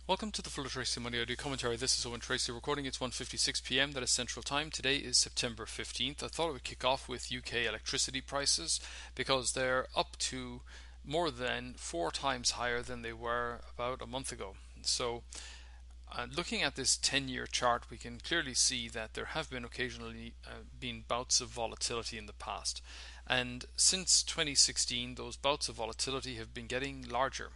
Welcome to the Full of Tracy Money Audio Commentary. This is Owen Tracy recording. It's 1:56 p.m. That is Central Time. Today is September 15th. I thought I would kick off with UK electricity prices because they're up to more than 4 times higher than they were about a month ago. Looking at this 10-year chart, we can clearly see that there have been occasionally been bouts of volatility in the past. And since 2016, those bouts of volatility have been getting larger.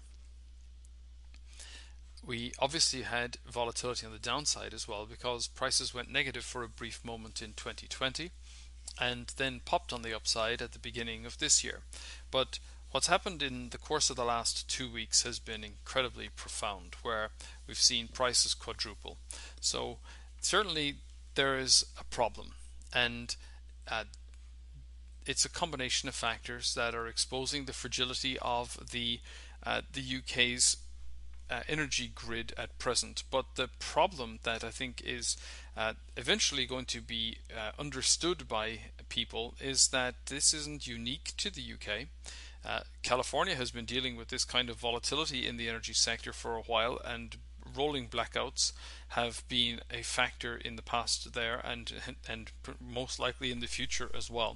We obviously had volatility on the downside as well because prices went negative for a brief moment in 2020 and then popped on the upside at the beginning of this year. But what's happened in the course of the last 2 weeks has been incredibly profound, where we've seen prices quadruple. So certainly there is a problem, and it's a combination of factors that are exposing the fragility of the UK's energy grid at present. But the problem that I think is eventually going to be understood by people is that this isn't unique to the UK. California has been dealing with this kind of volatility in the energy sector for a while, and rolling blackouts have been a factor in the past there, and most likely in the future as well.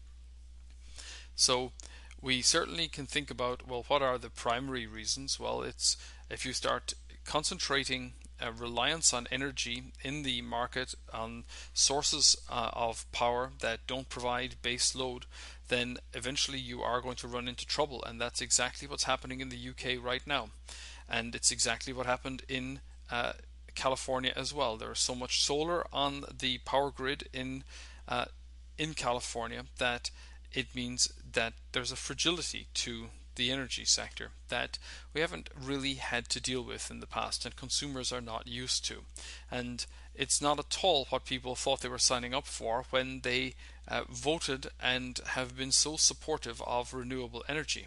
So we certainly can think about, well, what are the primary reasons? Well, it's if you start concentrating reliance on energy in the market on sources of power that don't provide base load, then eventually you are going to run into trouble, and that's exactly what's happening in the UK right now, and it's exactly what happened in California as well. There is so much solar on the power grid in California that it means that there's a fragility to the energy sector that we haven't really had to deal with in the past, and consumers are not used to. And it's not at all what people thought they were signing up for when they voted and have been so supportive of renewable energy.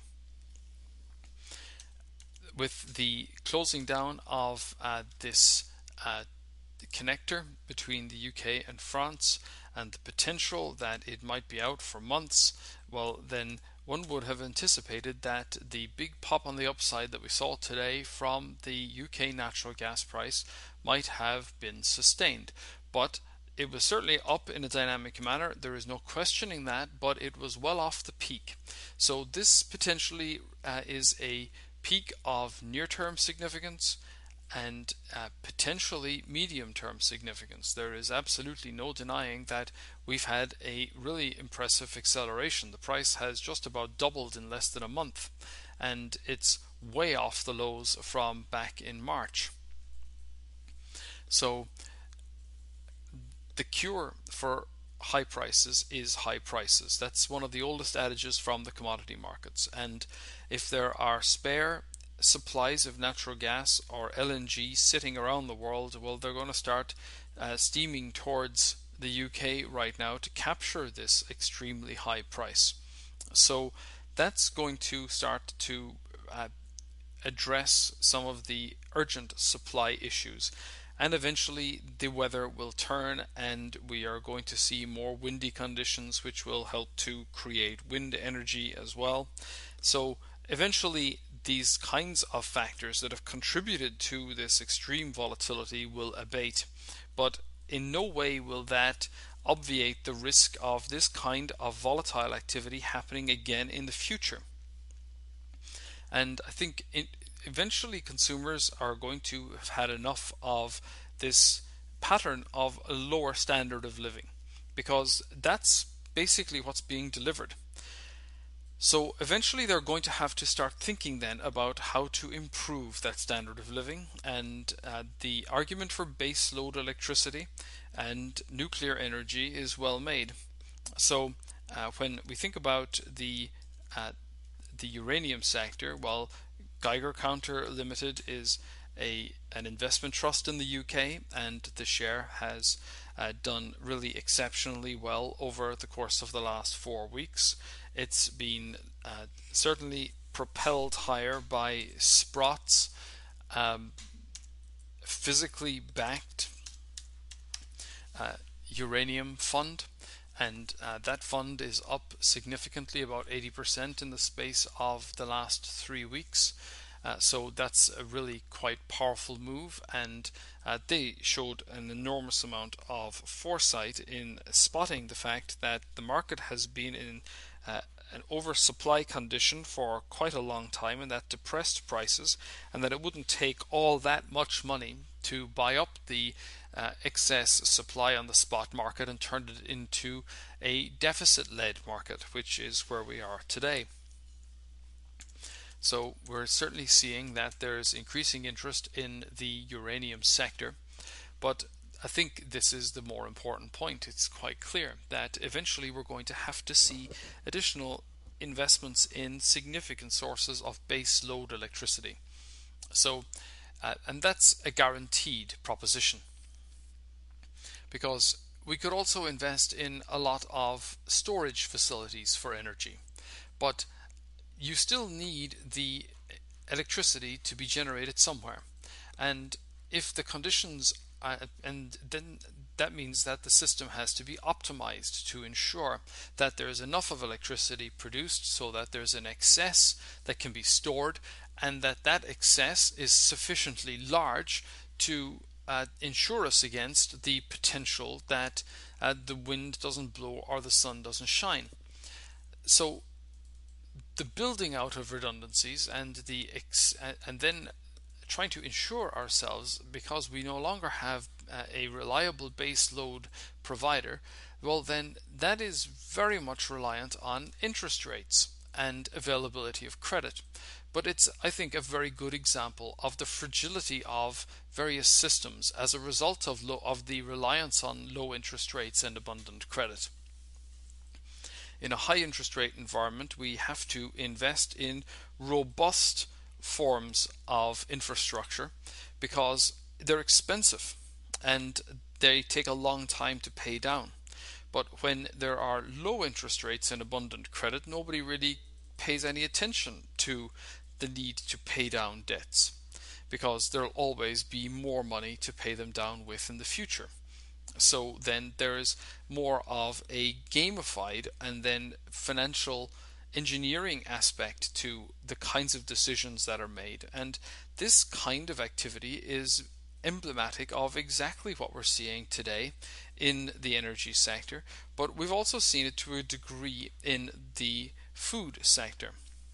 With the closing down of this connector between the UK and France, and the potential that it might be out for months, well, then one would have anticipated that the big pop on the upside that we saw today from the UK natural gas price might have been sustained. But it was certainly up in a dynamic manner, there is no questioning that, but it was well off the peak. So this potentially is a peak of near-term significance and potentially medium-term significance. There is absolutely no denying that we've had a really impressive acceleration. The price has just about doubled in less than a month, and it's way off the lows from back in March. So the cure for high prices is high prices. That's one of the oldest adages from the commodity markets, and if there are spare supplies of natural gas or LNG sitting around the world, well, they're going to start steaming towards the UK right now to capture this extremely high price. So that's going to start to address some of the urgent supply issues. And eventually the weather will turn, and we are going to see more windy conditions, which will help to create wind energy as well. So eventually these kinds of factors that have contributed to this extreme volatility will abate, but in no way will that obviate the risk of this kind of volatile activity happening again in the future. And I think eventually consumers are going to have had enough of this pattern of a lower standard of living, because that's basically what's being delivered. So eventually they're going to have to start thinking then about how to improve that standard of living, and the argument for base load electricity and nuclear energy is well made. So when we think about the uranium sector, well, Geiger Counter Limited is an investment trust in the UK, and the share has done really exceptionally well over the course of the last 4 weeks. It's been certainly propelled higher by Sprott's physically backed uranium fund, and that fund is up significantly, about 80% in the space of the last 3 weeks. So that's a really quite powerful move, and they showed an enormous amount of foresight in spotting the fact that the market has been in uh, an oversupply condition for quite a long time, and that depressed prices, and that it wouldn't take all that much money to buy up the excess supply on the spot market and turn it into a deficit led market, which is where we are today. So we're certainly seeing that there's increasing interest in the uranium sector, but I think this is the more important point. It's quite clear that eventually we're going to have to see additional investments in significant sources of base load electricity. So, and that's a guaranteed proposition, because we could also invest in a lot of storage facilities for energy, but you still need the electricity to be generated somewhere. And if the conditions and then that means that the system has to be optimized to ensure that there is enough of electricity produced so that there's an excess that can be stored, and that that excess is sufficiently large to ensure us against the potential that the wind doesn't blow or the sun doesn't shine. So the building out of redundancies and then trying to ensure ourselves, because we no longer have a reliable base load provider, well, then that is very much reliant on interest rates and availability of credit. But it's, I think, a very good example of the fragility of various systems as a result of the reliance on low interest rates and abundant credit. In a high interest rate environment, we have to invest in robust forms of infrastructure because they're expensive and they take a long time to pay down. But when there are low interest rates and abundant credit, nobody really pays any attention to the need to pay down debts, because there'll always be more money to pay them down with in the future. So then there is more of a gamified and then financial engineering aspect to the kinds of decisions that are made. And this kind of activity is emblematic of exactly what we're seeing today in the energy sector, but we've also seen it to a degree in the food sector.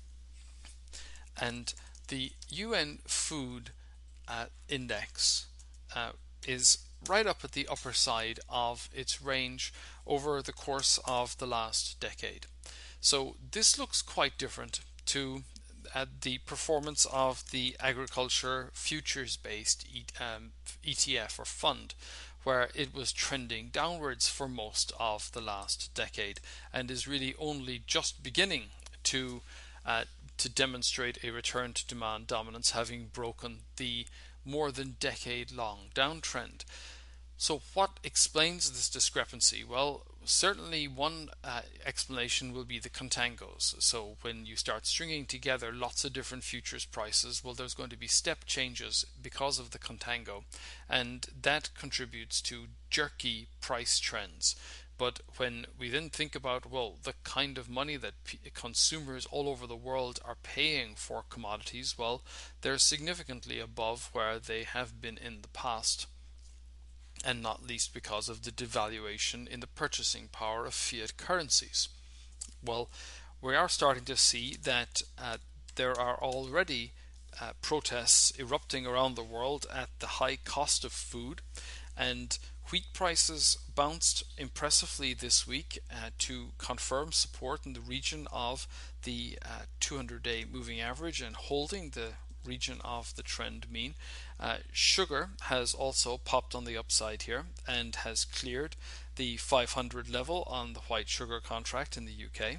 And the UN Food Index is right up at the upper side of its range over the course of the last decade. So this looks quite different to the performance of the agriculture futures based ETF or fund, where it was trending downwards for most of the last decade and is really only just beginning to uh, to demonstrate a return to demand dominance, having broken the more than decade long downtrend. So, what explains this discrepancy? Well, certainly one explanation will be the contangos. So, when you start stringing together lots of different futures prices, well, there's going to be step changes because of the contango, and that contributes to jerky price trends. But when we then think about, well, the kind of money that consumers all over the world are paying for commodities, well, they're significantly above where they have been in the past, and not least because of the devaluation in the purchasing power of fiat currencies. Well, we are starting to see that there are already protests erupting around the world at the high cost of food, and wheat prices bounced impressively this week to confirm support in the region of the 200-day moving average and holding the region of the trend mean. Sugar has also popped on the upside here and has cleared the 500 level on the white sugar contract in the UK.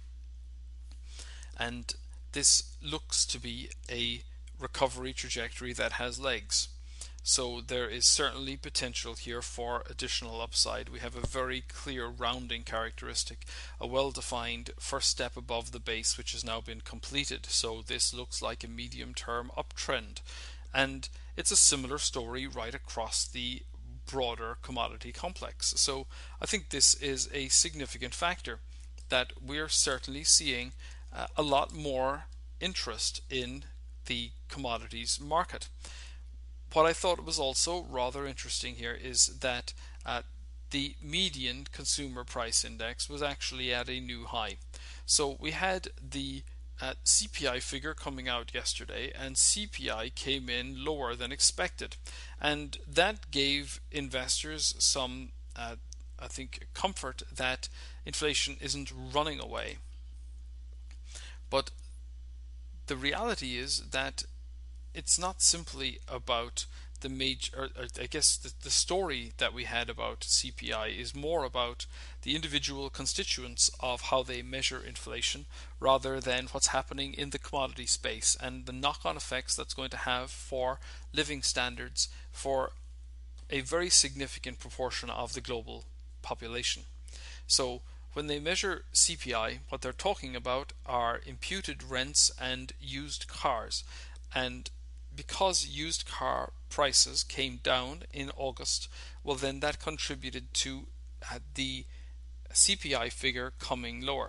And this looks to be a recovery trajectory that has legs. So there is certainly potential here for additional upside. We have a very clear rounding characteristic, a well-defined first step above the base which has now been completed. So this looks like a medium-term uptrend. And it's a similar story right across the broader commodity complex. So I think this is a significant factor that we're certainly seeing a lot more interest in the commodities market. What I thought was also rather interesting here is that the median consumer price index was actually at a new high. So we had the CPI figure coming out yesterday, and CPI came in lower than expected, and that gave investors some, I think, comfort that inflation isn't running away. But the reality is that it's not simply about the major, or I guess the story that we had about CPI is more about the individual constituents of how they measure inflation rather than what's happening in the commodity space and the knock-on effects that's going to have for living standards for a very significant proportion of the global population. So when they measure CPI, what they're talking about are imputed rents and used cars. And because used car prices came down in August, well, then that contributed to the CPI figure coming lower.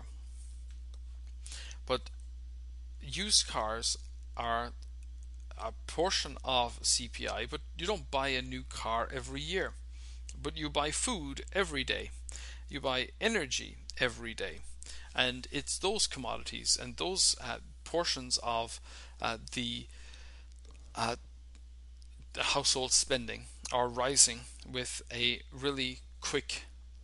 But used cars are a portion of CPI, but you don't buy a new car every year. But you buy food every day. You buy energy every day. And it's those commodities and those portions of the household spending are rising with a really quick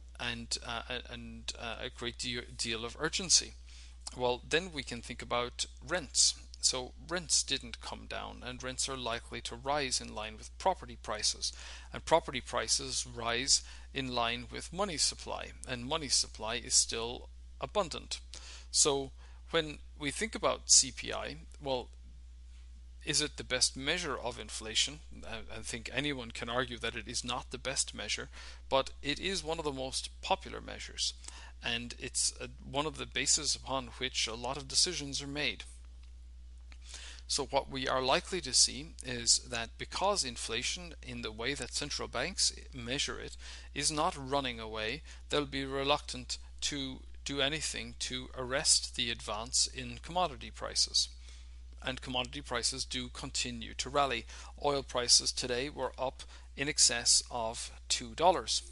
and a great deal of urgency. Well, then we can think about rents. So rents didn't come down, and rents are likely to rise in line with property prices, and property prices rise in line with money supply, and money supply is still abundant. So when we think about CPI, well, is it the best measure of inflation? I think anyone can argue that it is not the best measure, but it is one of the most popular measures, and it's one of the bases upon which a lot of decisions are made. So what we are likely to see is that because inflation, in the way that central banks measure it, is not running away, they'll be reluctant to do anything to arrest the advance in commodity prices. And commodity prices do continue to rally. Oil prices today were up in excess of $2.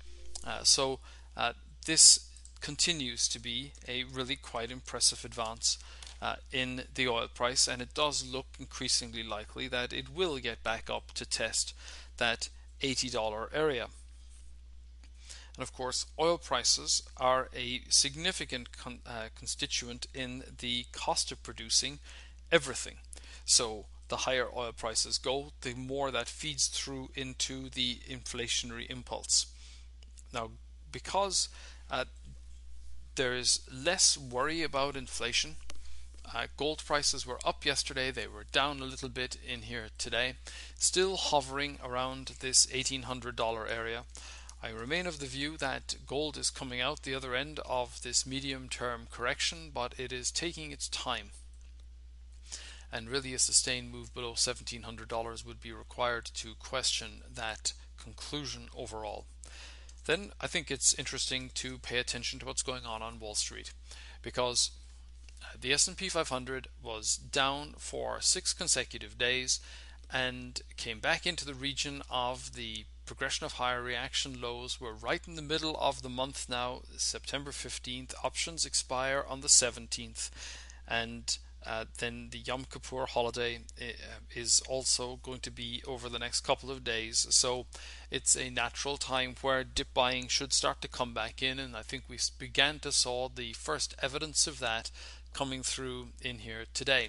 So this continues to be a really quite impressive advance in the oil price, and it does look increasingly likely that it will get back up to test that $80 area. And of course, oil prices are a significant constituent in the cost of producing everything. So the higher oil prices go, the more that feeds through into the inflationary impulse. Now, because there is less worry about inflation, gold prices were up yesterday, they were down a little bit in here today, still hovering around this $1,800 area. I remain of the view that gold is coming out the other end of this medium-term correction, but it is taking its time. And really a sustained move below $1,700 would be required to question that conclusion overall. Then I think it's interesting to pay attention to what's going on Wall Street, because the S&P 500 was down for 6 consecutive days and came back into the region of the progression of higher reaction lows. We're right in the middle of the month now, September 15th. Options expire on the 17th, and then the Yom Kippur holiday is also going to be over the next couple of days. So it's a natural time where dip buying should start to come back in, and I think we began to saw the first evidence of that coming through in here today.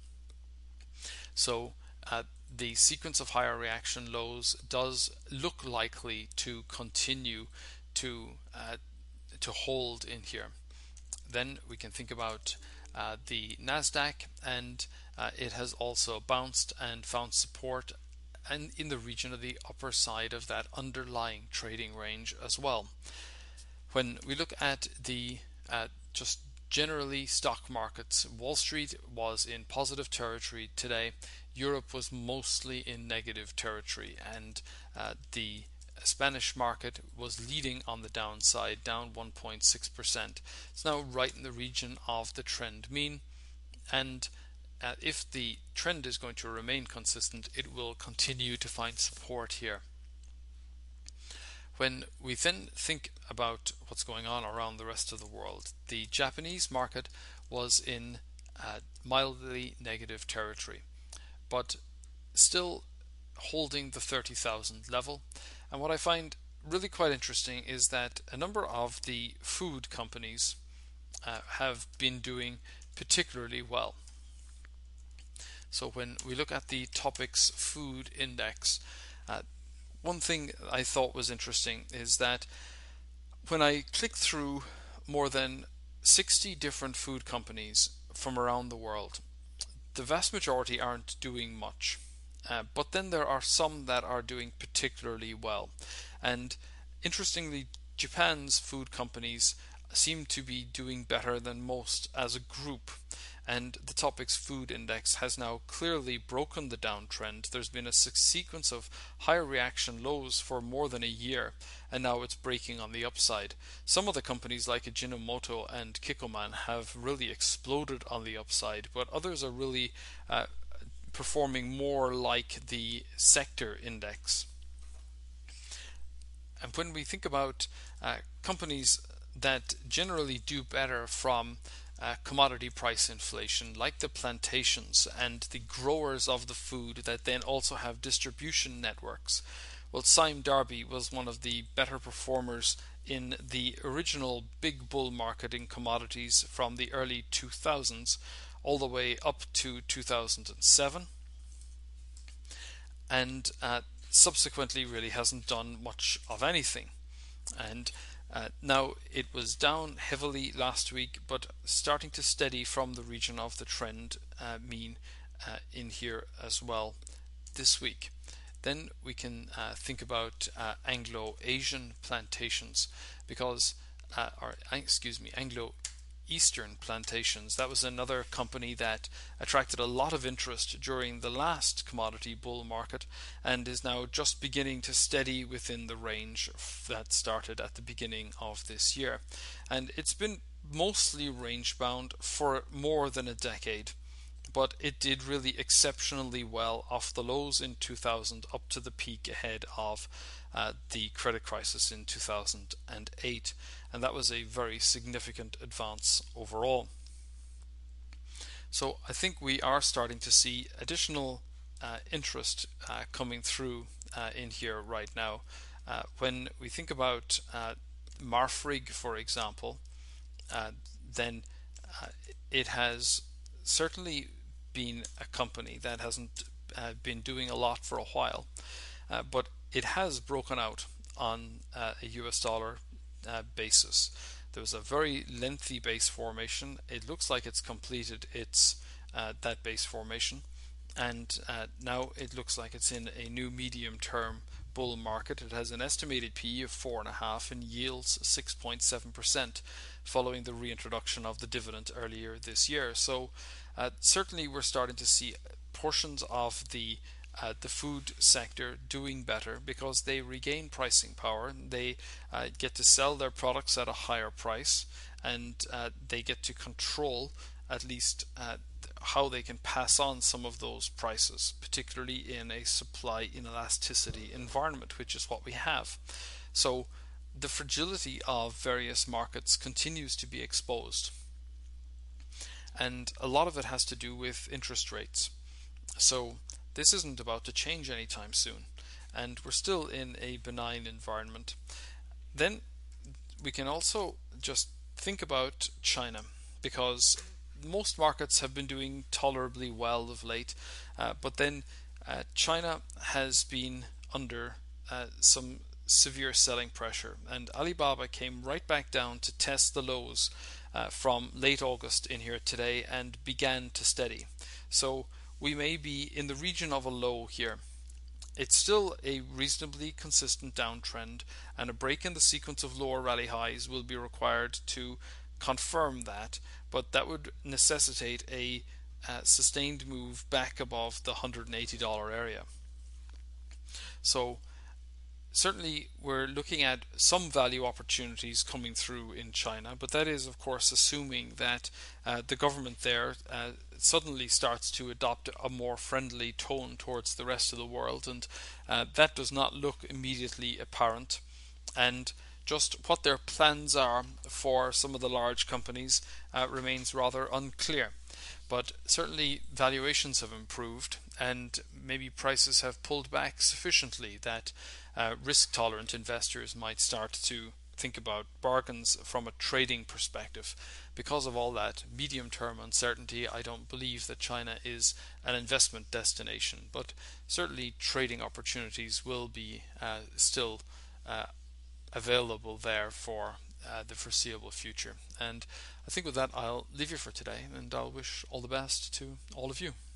So the sequence of higher reaction lows does look likely to continue to hold in here. Then we can think about the Nasdaq, and it has also bounced and found support and in the region of the upper side of that underlying trading range as well. When we look at the just generally stock markets, Wall Street was in positive territory today. Europe was mostly in negative territory, and the Spanish market was leading on the downside, down 1.6%. It's now right in the region of the trend mean, and if the trend is going to remain consistent, it will continue to find support here. When we then think about what's going on around the rest of the world, the Japanese market was in mildly negative territory, but still holding the 30,000 level. And what I find really quite interesting is that a number of the food companies have been doing particularly well. So when we look at the Topix Food Index, one thing I thought was interesting is that when I click through more than 60 different food companies from around the world, the vast majority aren't doing much. But then there are some that are doing particularly well. And interestingly, Japan's food companies seem to be doing better than most as a group. And the Topix Food Index has now clearly broken the downtrend. There's been a sequence of higher reaction lows for more than a year, and now it's breaking on the upside. Some of the companies like Ajinomoto and Kikkoman have really exploded on the upside, but others are really performing more like the sector index. And when we think about companies that generally do better from commodity price inflation, like the plantations and the growers of the food that then also have distribution networks, well, Sime Darby was one of the better performers in the original big bull market in commodities from the early 2000s all the way up to 2007, and subsequently really hasn't done much of anything. And now it was down heavily last week, but starting to steady from the region of the trend mean in here as well this week. Then we can think about Anglo-Asian plantations, because Anglo-Eastern plantations. That was another company that attracted a lot of interest during the last commodity bull market and is now just beginning to steady within the range that started at the beginning of this year. And it's been mostly range bound for more than a decade, but it did really exceptionally well off the lows in 2000 up to the peak ahead of the credit crisis in 2008, and that was a very significant advance overall. So I think we are starting to see additional interest coming through in here right now. When we think about Marfrig, for example, then it has certainly been a company that hasn't been doing a lot for a while, but it has broken out on a US dollar basis. There was a very lengthy base formation. It looks like it's completed its that base formation, and now it looks like it's in a new medium-term bull market. It has an estimated PE of 4.5 and yields 6.7% following the reintroduction of the dividend earlier this year. So certainly we're starting to see portions of the food sector doing better because they regain pricing power. They get to sell their products at a higher price, and they get to control at least how they can pass on some of those prices, particularly in a supply inelasticity environment, which is what we have. So the fragility of various markets continues to be exposed, and a lot of it has to do with interest rates. So this isn't about to change anytime soon, and we're still in a benign environment. Then we can also just think about China, because most markets have been doing tolerably well of late, but then China has been under some severe selling pressure, and Alibaba came right back down to test the lows from late August in here today and began to steady. So we may be in the region of a low here. It's still a reasonably consistent downtrend, and a break in the sequence of lower rally highs will be required to confirm that, but that would necessitate a sustained move back above the $180 area. So certainly we're looking at some value opportunities coming through in China, but that is, of course, assuming that the government there suddenly starts to adopt a more friendly tone towards the rest of the world, and that does not look immediately apparent. And just what their plans are for some of the large companies remains rather unclear. But certainly valuations have improved, and maybe prices have pulled back sufficiently that risk tolerant investors might start to think about bargains from a trading perspective. Because of all that medium term uncertainty, I don't believe that China is an investment destination, but certainly trading opportunities will be still uh, available there for the foreseeable future. And I think with that, I'll leave you for today, and I'll wish all the best to all of you.